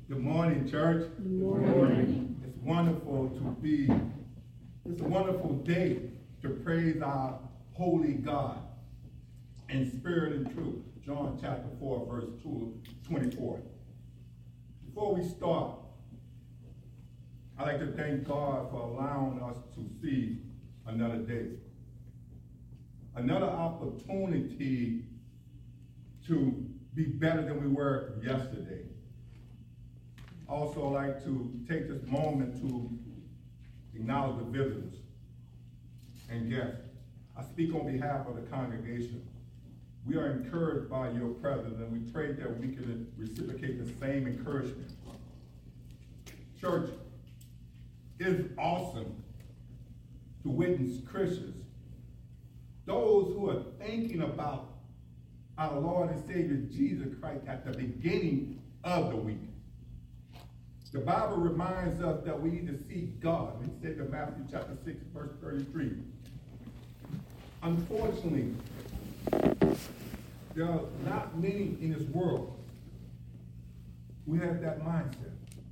Good morning, church. Good morning. It's wonderful it's a wonderful day to praise our holy God in spirit and truth. John chapter 4, verse 24. Before we start, I'd like to thank God for allowing us to see another day. Another opportunity to be better than we were yesterday. Also, I'd like to take this moment to acknowledge the visitors and guests. I speak on behalf of the congregation. We are encouraged by your presence, and we pray that we can reciprocate the same encouragement. Church, it is awesome to witness Christians, those who are thinking about our Lord and Savior Jesus Christ at the beginning of the week. The Bible reminds us that we need to seek God. It said in Matthew chapter 6, verse 33. Unfortunately, there are not many in this world who have that mindset.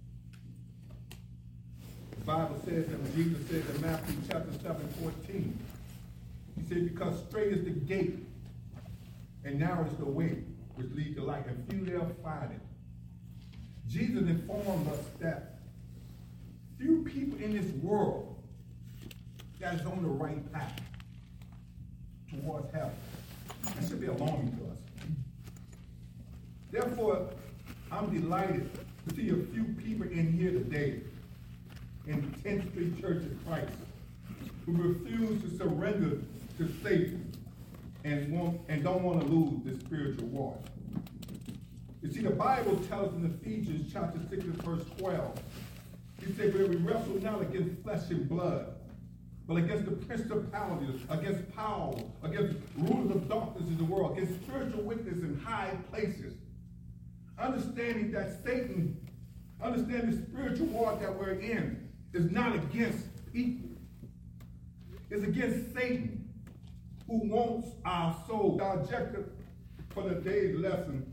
The Bible says, and Jesus said in Matthew chapter 7:14, he said, because straight is the gate, and narrow is the way which leads to life, and few there find it. Jesus informed us that few people in this world that is on the right path towards heaven. That should be alarming to us. Therefore, I'm delighted to see a few people in here today in 10th Street Church of Christ who refuse to surrender to Satan and don't want to lose this spiritual war. You see, the Bible tells in Ephesians chapter 6 and verse 12, he said, where we wrestle not against flesh and blood, but against the principalities, against power, against rulers of darkness in the world, against spiritual wickedness in high places. Understanding that Satan, understand the spiritual war that we're in, is not against people. It's against Satan, who wants our soul. The objective for the day's lesson.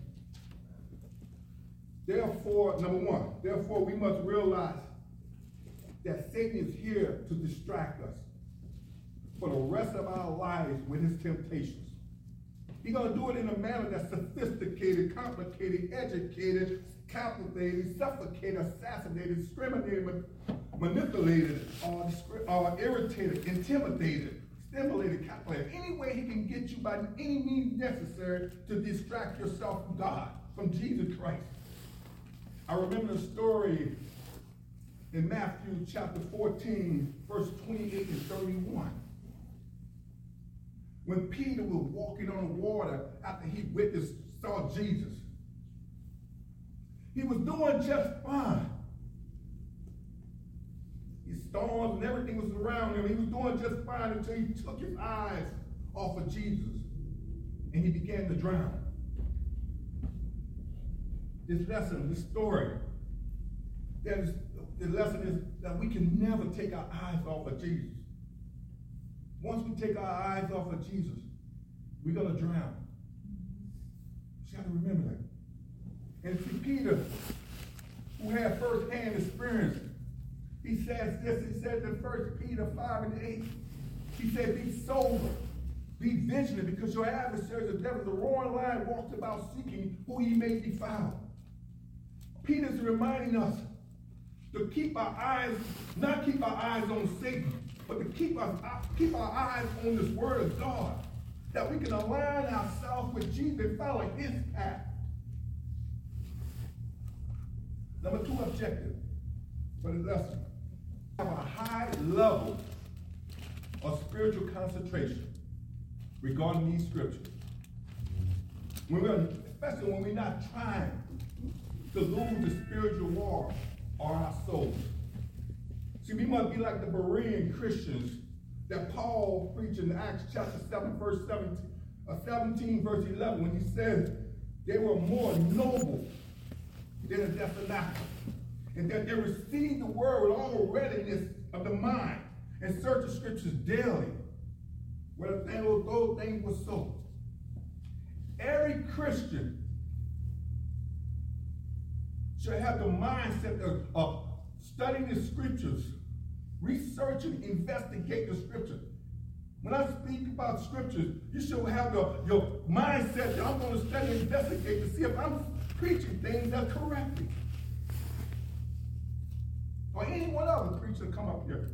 Therefore, number one, therefore we must realize that Satan is here to distract us for the rest of our lives with his temptations. He's going to do it in a manner that's sophisticated, complicated, educated, captivated, suffocated, assassinated, discriminated, manipulated, or irritated, intimidated, stimulated, calculated. Any way he can get you by any means necessary to distract yourself from God, from Jesus Christ. I remember the story in Matthew chapter 14, verse 28 and 31. When Peter was walking on the water after he saw Jesus. He was doing just fine. His storms and everything was around him. He was doing just fine until he took his eyes off of Jesus and he began to drown. This lesson, this story, the lesson is that we can never take our eyes off of Jesus. Once we take our eyes off of Jesus, we're going to drown. You got to remember that. And see, Peter, who had first-hand experience, he says this, he said in 1 Peter 5 and 8, he said, be sober, be vigilant, because your adversary, the devil, the roaring lion, walks about seeking who he may devour. Peter's reminding us to keep our eyes, not keep our eyes on Satan, but to keep our eyes on this word of God, that we can align ourselves with Jesus and follow his path. Number two objective for the lesson. Have a high level of spiritual concentration regarding these scriptures. Especially when we're not trying to lose the spiritual war or our souls. See, we must be like the Berean Christians that Paul preached in Acts chapter 7, verse 17, verse 11, when he says they were more noble than the Thessalonians, and that they received the word with all readiness of the mind and search the scriptures daily, whether those things were so. Every Christian should have the mindset of studying the scriptures, researching, investigate the scriptures. When I speak about scriptures, you should have your mindset that I'm going to study and investigate to see if I'm preaching things that's correct. Or any one other preacher come up here.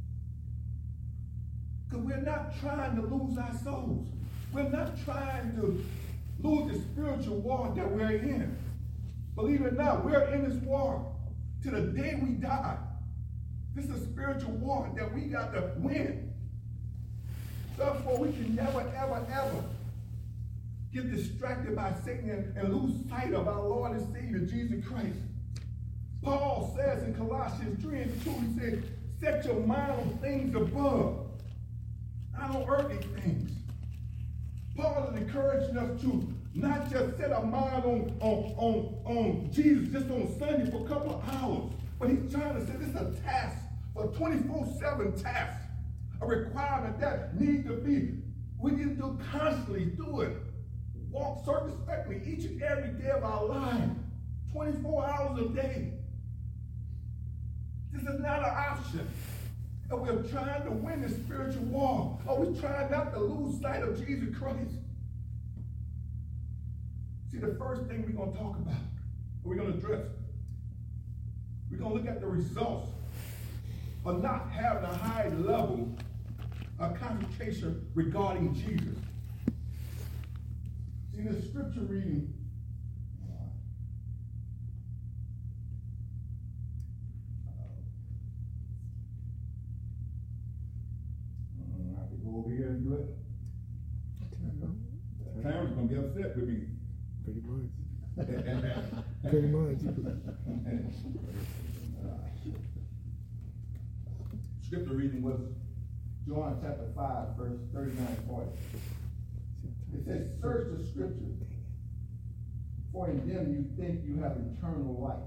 Because we're not trying to lose our souls. We're not trying to lose the spiritual war that we're in. Believe it or not, we're in this war to the day we die. This is a spiritual war that we got to win. Therefore, we can never, ever, ever get distracted by Satan and lose sight of our Lord and Savior, Jesus Christ. Paul says in Colossians 3:2, he says, set your mind on things above, not on earthly things. Paul is encouraging us to not just set our mind on Jesus just on Sunday for a couple of hours, but he's trying to say this is a task, a 24/7 task, a requirement that needs to be, we need to do constantly, do it. Walk circumspectly each and every day of our life, 24 hours a day. This is not an option. And we're trying to win the spiritual war. Or we're trying not to lose sight of Jesus Christ. See, the first thing we're going to talk about, or we're going to address, we're going to look at the results of not having a high level of concentration regarding Jesus. See, in the scripture reading, over here and do it. Cameron's gonna be upset with me. Pretty much. Pretty much. Scripture reading was John chapter 5, verse 39-40. It says, search the scriptures, for in them you think you have eternal life,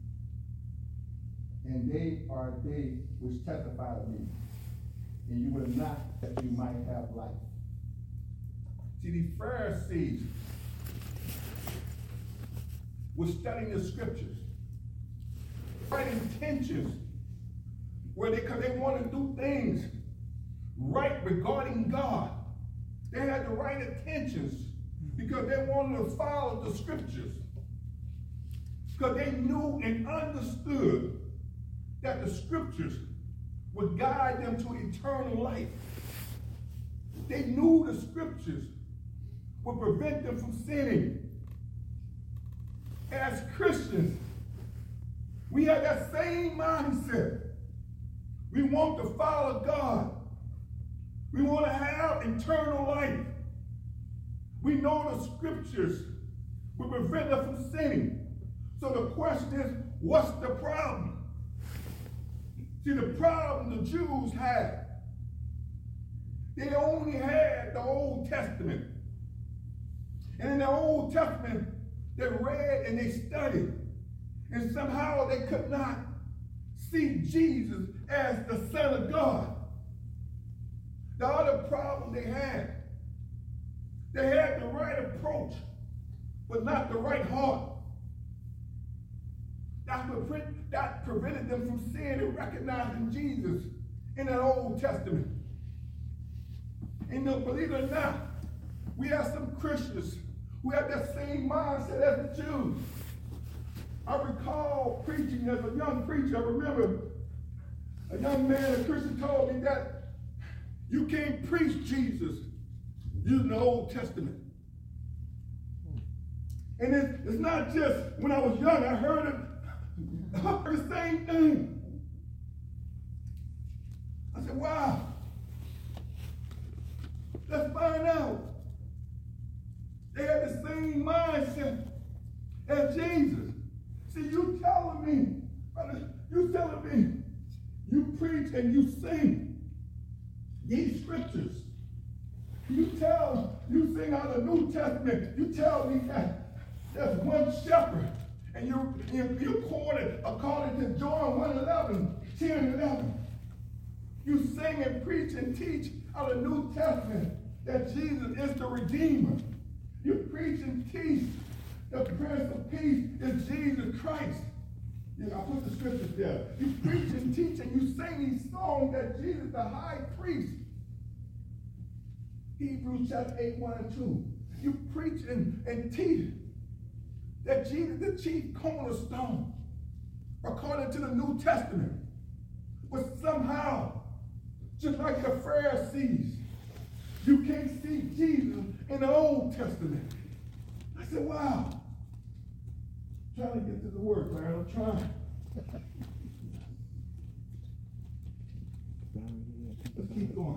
and they are they which testify of me. And you will not that you might have life. See, the Pharisees were studying the scriptures, right intentions, where because they want to do things right regarding God. They had the right intentions because they wanted to follow the scriptures. Because they knew and understood that the scriptures would guide them to eternal life. They knew the scriptures would prevent them from sinning. As Christians, we have that same mindset. We want to follow God. We want to have eternal life. We know the scriptures will prevent us from sinning. So the question is, what's the problem? See, the problem the Jews had, they only had the Old Testament. And in the Old Testament, they read and they studied. And somehow they could not see Jesus as the Son of God. The other problem they had the right approach, but not the right heart. That prevented them from seeing and recognizing Jesus in the Old Testament. And believe it or not, we have some Christians who have that same mindset as the Jews. I recall preaching as a young preacher. I remember a young man, a Christian, told me that you can't preach Jesus using the Old Testament. And it's not just when I was young, I heard the same thing. I said, wow, let's find out. They had the same mindset as Jesus. See, you telling me, brother, you preach and you sing these scriptures. You sing out of the New Testament. You tell me that there's one shepherd. And you quoted according to John 1:11, 10 and 11. You sing and preach and teach out of the New Testament that Jesus is the Redeemer. You preach and teach the Prince of Peace is Jesus Christ. I put the scriptures there. You preach and teach and you sing these songs that Jesus is the high priest. Hebrews chapter 8, 1 and 2. You preach and teach that Jesus is the chief cornerstone according to the New Testament. But somehow, just like the Pharisees, you can't see Jesus in the Old Testament. I said, wow. I'm trying to get to the word, man. I'm trying. Let's keep going.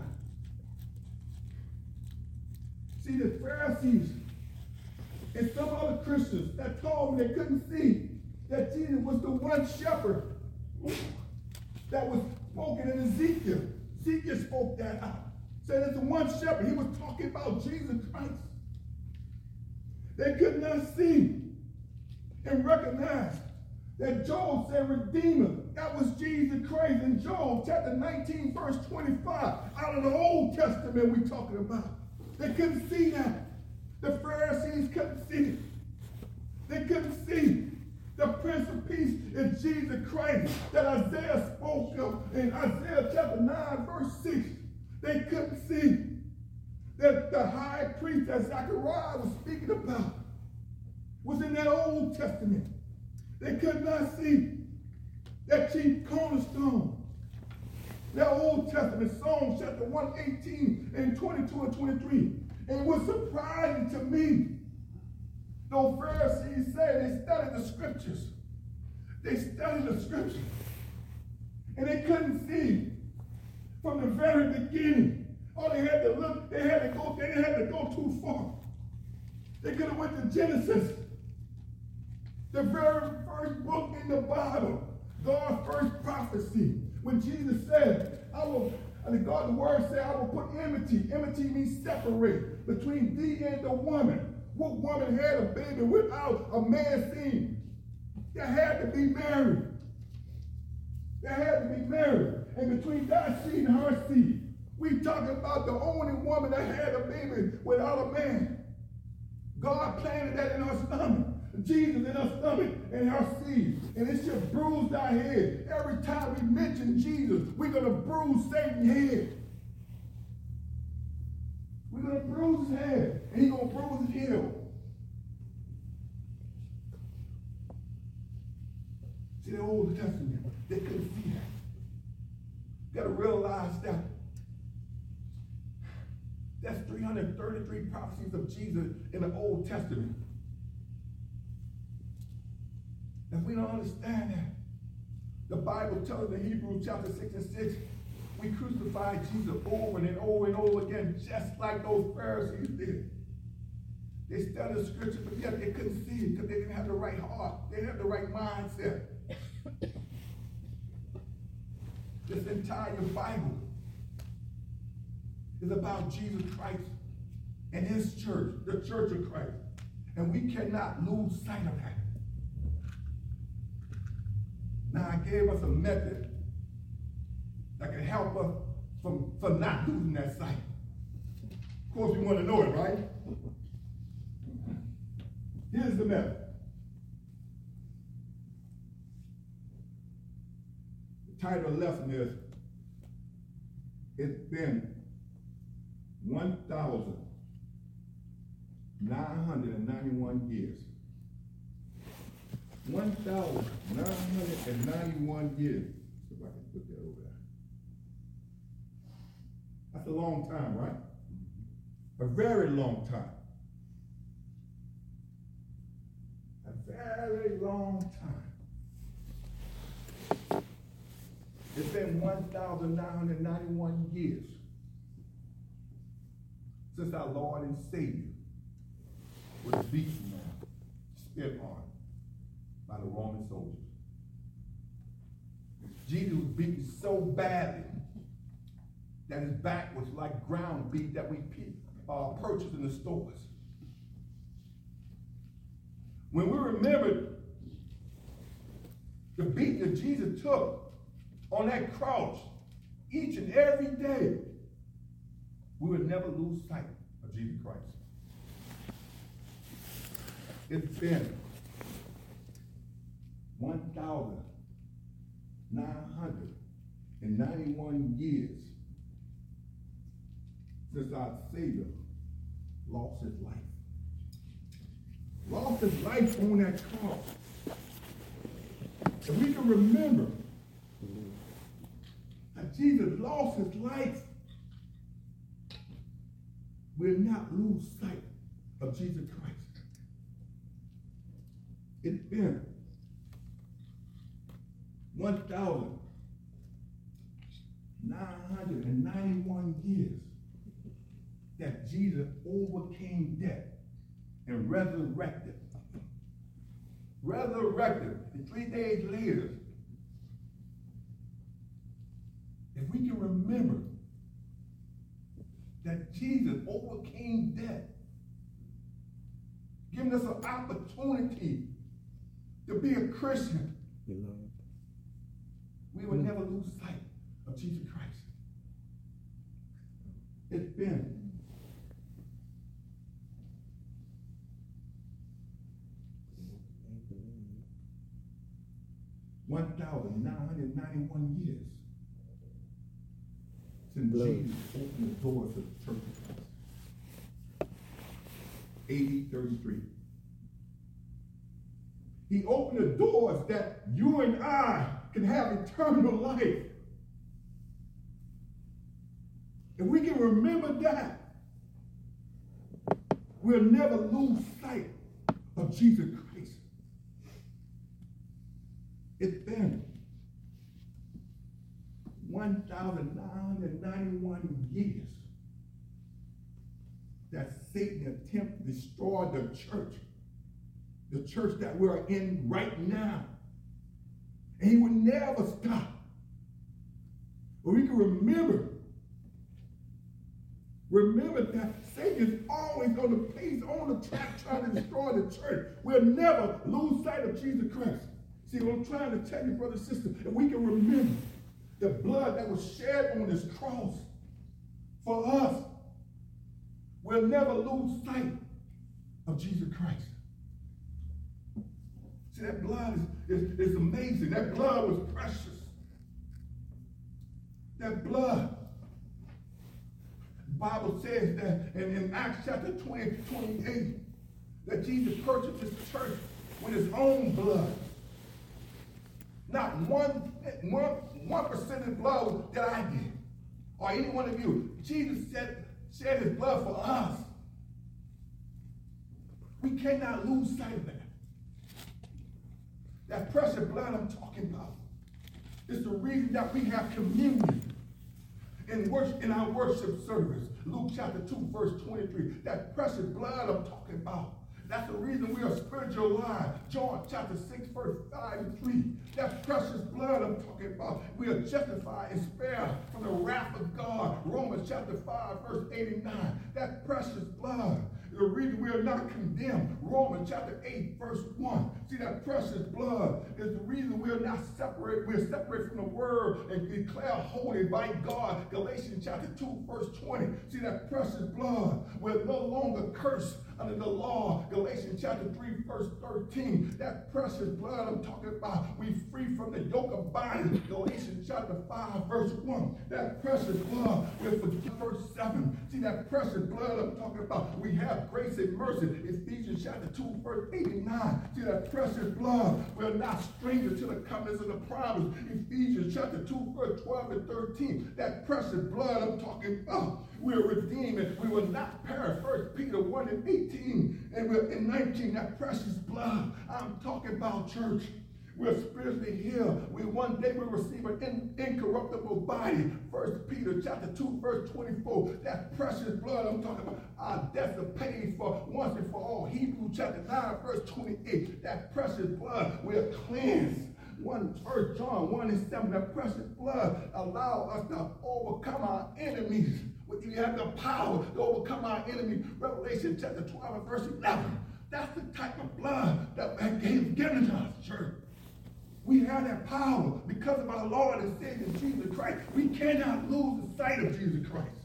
See, the Pharisees and some other Christians that told me they couldn't see that Jesus was the one shepherd that was spoken in Ezekiel. Ezekiel spoke that out. Said it's the one shepherd. He was talking about Jesus Christ. They could not see and recognize that Joel said Redeemer. That was Jesus Christ in Joel chapter 19, verse 25. Out of the Old Testament we're talking about. They couldn't see that. The Pharisees couldn't see it. They couldn't see the Prince of Peace is Jesus Christ that Isaiah spoke of in Isaiah chapter 9, verse 6. They couldn't see that the high priest that Zechariah was speaking about was in that Old Testament. They could not see that chief cornerstone. That Old Testament, Psalm chapter 118 and 22 and 23. And it was surprising to me. Those Pharisees said they studied the scriptures. They studied the scriptures. And they couldn't see from the very beginning. All they had to look, they didn't have to go too far. They could have went to Genesis. The very first book in the Bible. God's first prophecy. When Jesus said, the word said, I will put enmity. Enmity means separate between thee and the woman. What woman had a baby without a man seeing? They had to be married. They had to be married. And between thy seed and her seed, we talking about the only woman that had a baby without a man. God planted that in her stomach. Jesus in her stomach and her seed. And it should bruise our head. Every time we mention Jesus, we're going to bruise Satan's head. We're going to bruise his head. And he's going to bruise his heel. See, the Old Testament, they couldn't see that. You got to realize that that's 333 prophecies of Jesus in the Old Testament. If we don't understand that, the Bible tells us in Hebrews chapter 6 and 6, we crucified Jesus over and over and over again, just like those Pharisees did. They studied the scripture, but yet they couldn't see it because they didn't have the right heart. They didn't have the right mindset. This entire Bible is about Jesus Christ and his church, the church of Christ. And we cannot lose sight of that. Now, I gave us a method that can help us from not losing that sight. Of course, we want to know it, right? Here's the method. The title of the lesson is, it's been 1,991 years. 1,991 years. See if I can put that over there. That's a long time, right? A very long time. A very long time. It's been 1,991 years since our Lord and Savior was beaten and spit on by the Roman soldiers. Jesus was beaten so badly that his back was like ground beef that we purchased in the stores. When we remember the beating that Jesus took on that cross each and every day, we would never lose sight of Jesus Christ. It's been 1,991 991 years since our Savior lost his life. Lost his life on that cross. And we can remember that Jesus lost his life. We'll not lose sight of Jesus Christ. It's been 1,991 years that Jesus overcame death and resurrected. And 3 days later, if we can remember that Jesus overcame death, giving us an opportunity to be a Christian, we will never lose sight of Jesus Christ. It's been 1,991 years since Jesus opened the doors of the church of Christ. AD 33. He opened the doors that you and I can have eternal life. If we can remember that, we'll never lose sight of Jesus Christ. It's been 1,991 years that Satan attempted to destroy the church that we're in right now. And he would never stop. But we can remember that Satan is always on the place, on the track, trying to destroy the church. We'll never lose sight of Jesus Christ. See, what I'm trying to tell you, brother and sister, if we can remember the blood that was shed on this cross for us, we'll never lose sight of Jesus Christ. See, that blood is amazing. That blood was precious. That blood. The Bible says that in Acts chapter 20, 28, that Jesus purchased his church with his own blood. Not 1% of blood that I did, or any one of you. Jesus shed his blood for us. We cannot lose sight of that. That precious blood I'm talking about is the reason that we have communion in our worship service. Luke chapter 2, verse 23. That precious blood I'm talking about. That's the reason we are spiritual alive. John chapter 6, verse 5 and 3. That precious blood I'm talking about. We are justified and spared from the wrath of God. Romans chapter 5, verse 89. That precious blood. The reason we are not condemned. Romans chapter 8, verse 1. See, that precious blood is the reason we are not separated. We are separated from the word and declared holy by God. Galatians chapter 2, verse 20. See, that precious blood. We're no longer cursed under the law. Galatians chapter 3, verse 13. That precious blood I'm talking about. We free from the yoke of bondage. Galatians chapter 5, verse 1. That precious blood. We're forgiven. Verse 7. See, that precious blood I'm talking about. We have grace and mercy. Ephesians chapter 2, verse 89. See, that precious blood. We're not strangers to the covenants of the promise. Ephesians chapter 2, verse 12 and 13. That precious blood I'm talking about. We're redeemed and we will not perish. 1 Peter 1 and 18 and we're in 19. That precious blood I'm talking about, church. We're spiritually healed. One day we'll receive an incorruptible body. 1 Peter chapter 2, verse 24. That precious blood I'm talking about. Our debts are paid for once and for all. Hebrews chapter 9, verse 28. That precious blood we're cleansed. 1 John 1 and 7. That precious blood allow us to overcome our enemies. You have the power to overcome our enemy. Revelation chapter 12 and verse 11. That's the type of blood that He's given us, church. We have that power because of our Lord and Savior Jesus Christ. We cannot lose the sight of Jesus Christ.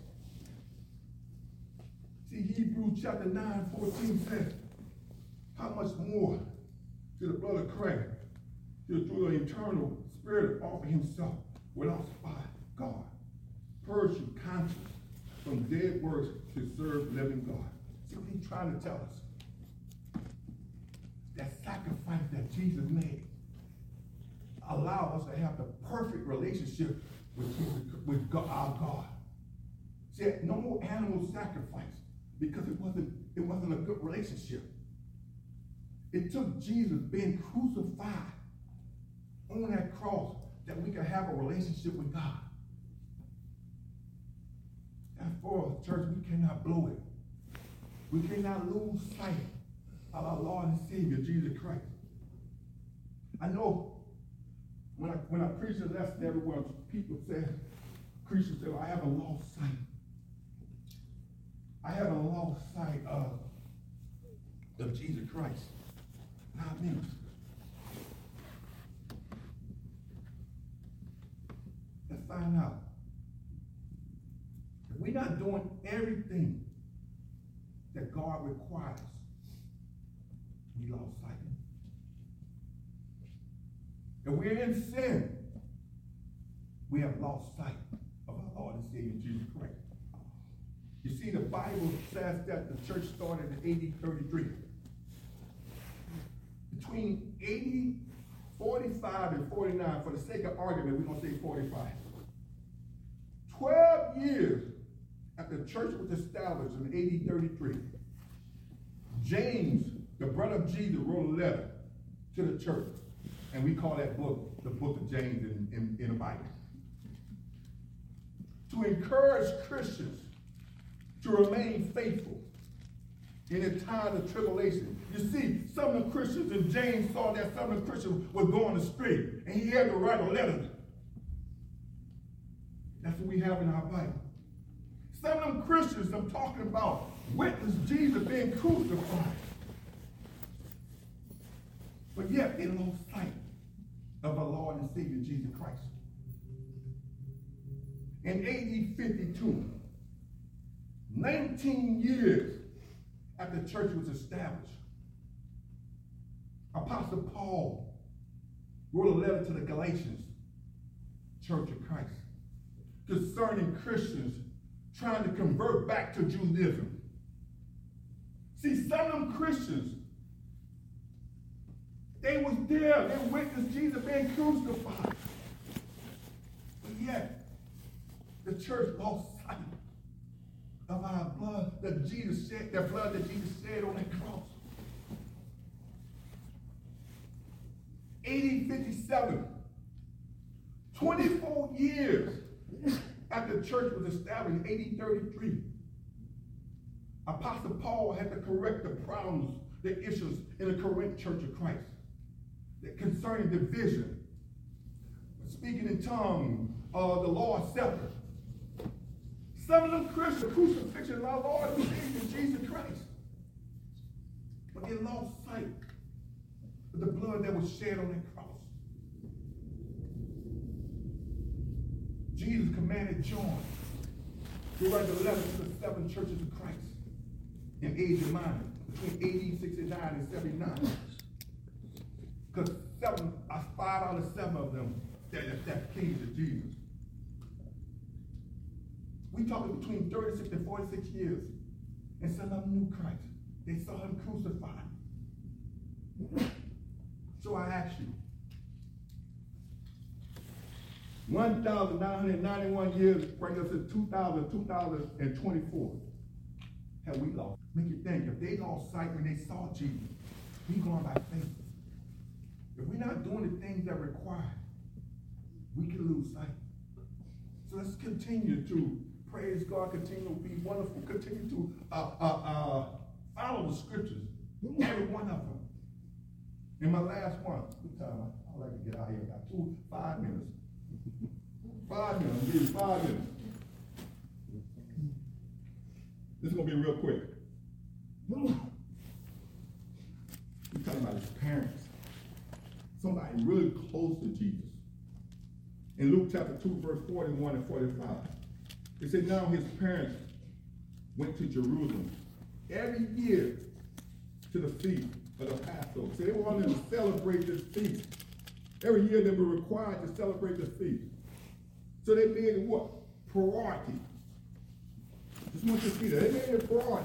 See, Hebrews chapter 9, 14 says, how much more to the blood of Christ, through the eternal Spirit offer himself without spot, God. Purge your conscience from dead works to serve living God. See what he's trying to tell us? That sacrifice that Jesus made allow us to have the perfect relationship with Jesus, with God, our God. See, no more animal sacrifice because it wasn't a good relationship. It took Jesus being crucified on that cross that we could have a relationship with God. And for us, church, we cannot blow it. We cannot lose sight of our Lord and Savior, Jesus Christ. I know when I preach a lesson everywhere, people say, Christians say, I haven't lost sight. I haven't lost sight of Jesus Christ. Not me. Let's find out. If we're not doing everything that God requires, we lost sight. If we're in sin, we have lost sight of our Lord and Savior Jesus Christ. You see, the Bible says that the church started in AD 33. Between AD 45 and 49, for the sake of argument, we're going to say 45. 12 years after the church was established in AD 33, James, the brother of Jesus, wrote a letter to the church. And we call that book the book of James in the Bible. To encourage Christians to remain faithful in a time of tribulation. You see, some of the Christians in James saw that some of the Christians were going astray, and he had to write a letter. That's what we have in our Bible. Some of them Christians I'm talking about witnessed Jesus being crucified. But yet they lost sight of our Lord and Savior Jesus Christ. In AD 52, 19 years after the church was established, Apostle Paul wrote a letter to the Galatians Church of Christ concerning Christians trying to convert back to Judaism. See, some of them Christians, they was there, they witnessed Jesus being crucified. But yet, the church lost sight of our blood that Jesus shed, that blood that Jesus shed on that cross. AD 57, 24 years after the church was established, AD 33, Apostle Paul had to correct the problems, the issues in the Corinth Church of Christ concerning division, speaking in tongues, the Lord's Supper. Some of them Christians, crucifixion of our Lord and Savior Jesus Christ. But they lost sight of the blood that was shed on that cross. Jesus commanded John to write the letter to the 7 churches of Christ in Asia Minor between AD 69 and 79. Because 5 out of 7 of them that pleased to Jesus. We talking between 36 and 46 years. And some of them knew Christ. They saw him crucified. So I ask you, 1,991 years bring us to 2024. Have we lost? Make you think, if they lost sight when they saw Jesus, we going by faith. If we're not doing the things that are required, we can lose sight. So let's continue to praise God, continue to be wonderful, continue to follow the scriptures, every one of them. And my last one, I like to get out of here about 5 minutes. 5 minutes, I'll give you 5 minutes. This is going to be real quick. We're talking about his parents. Somebody really close to Jesus. In Luke chapter 2, verse 41 and 45, it said, now his parents went to Jerusalem every year to the feast of the Passover. So they wanted to celebrate this feast. Every year they were required to celebrate the feast. So they made it what? Priority. Just want you to see that. They made it a priority.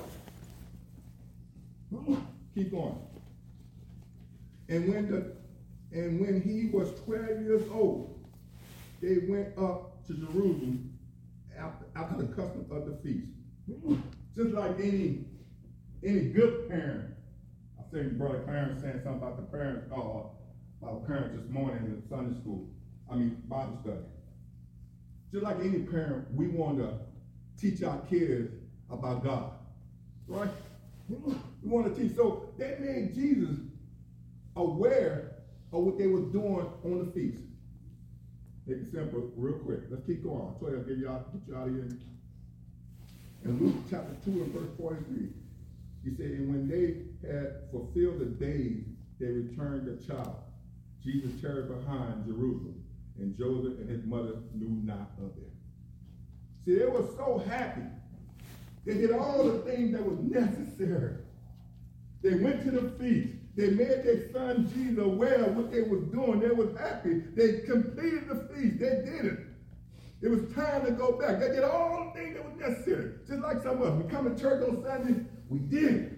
Keep going. And when he was 12 years old, they went up to Jerusalem after the custom of the feast. Just like any good parent. I think Brother Clarence saying something about the parents, about parents this morning in Sunday school. Bible study. Just like any parent, we want to teach our kids about God. Right? We want to teach. So they made Jesus aware of what they were doing on the feast. Make it simple, real quick. Let's keep going. 12, get you out of here. In Luke chapter 2 and verse 43, he said, and when they had fulfilled the days, they returned the child. Jesus tarried behind Jerusalem, and Joseph and his mother knew not of it. See, they were so happy. They did all the things that was necessary. They went to the feast. They made their son Jesus aware of what they was doing. They was happy. They completed the feast. They did it. It was time to go back. They did all the things that was necessary. Just like some of us. We come to church on Sunday, we did it.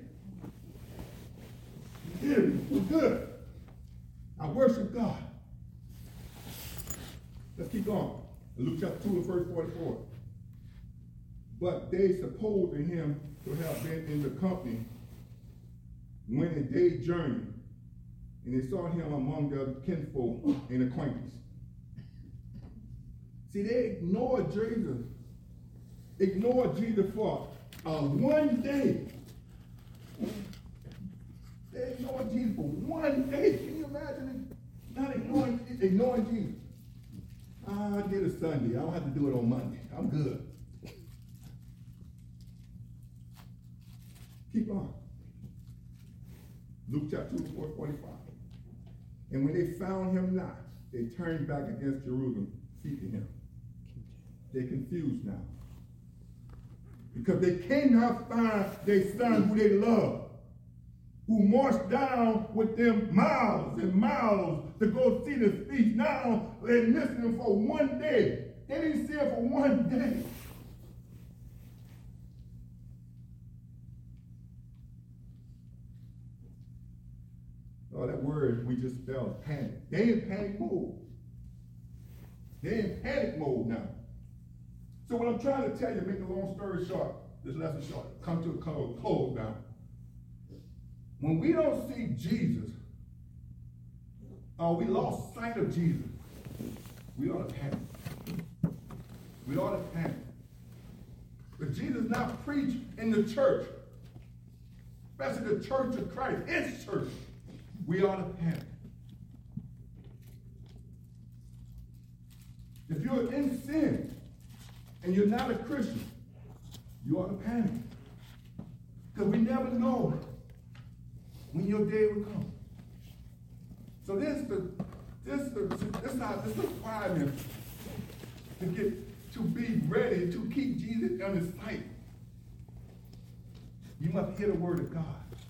We did it. We're good. I worship God. Let's keep going. Luke chapter 2 and verse 44. But they supposed him to have been in the company when a day's journey, and they saw him among their kinfolk and acquaintance. See, they ignored Jesus for one day. They ignored Jesus for one day. Can you imagine it? Not ignoring Jesus. I did it Sunday. I don't have to do it on Monday. I'm good. Keep on. Luke chapter 2, 45. And when they found him not, they turned back against Jerusalem, seeking him. They're confused now. Because they cannot find their son who they love, who marched down with them miles and miles to go see the feast. Now they're missing him for one day. They didn't see him for one day. Oh, that word we just spelled, panic. They in panic mode. They're in panic mode now. So what I'm trying to tell you, make a long story short, this lesson short, come to a close now. When we don't see Jesus, or we lost sight of Jesus, we ought to panic. We ought to panic. But Jesus not preached in the church, especially the church of Christ, his church. We ought to panic. If you're in sin and you're not a Christian, you ought to panic. Because we never know when your day will come. So this is the requirement to be ready to keep Jesus on his sight. You must hear the word of God.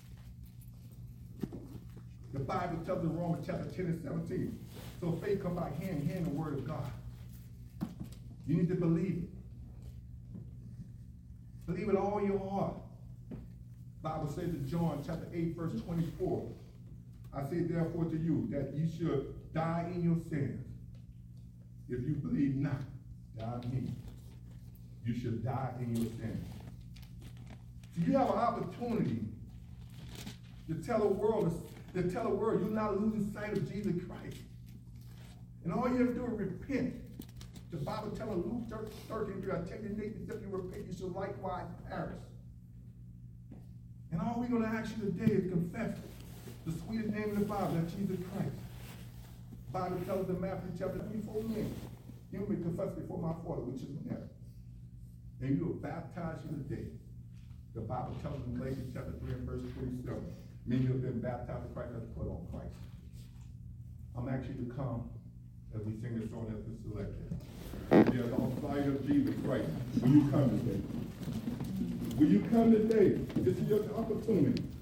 The Bible tells us in Romans chapter 10 and 17. So faith comes by hearing the word of God. You need to believe it. Believe it all your heart. The Bible says in John chapter 8, verse 24, I say therefore to you that you should die in your sins. If you believe not, die in me. You should die in your sins. So you have an opportunity to tell the world you're not losing sight of Jesus Christ. And all you have to do is repent. The Bible tells us Luke 13:3, I tell you, if you repent, you shall likewise perish. And all we're going to ask you today is confess the sweetest name in the Bible, that's Jesus Christ. The Bible tells us in Matthew chapter 24, you will be confessed before my Father, which is in heaven. And you will baptize you today. The Bible tells us in Galatians chapter 3 and verse 27, many who have been baptized in Christ have put on Christ. I'm actually to come as we sing this song as the selected. Yes, on sight of Jesus Christ. Will you come today? Will you come today? This is your opportunity.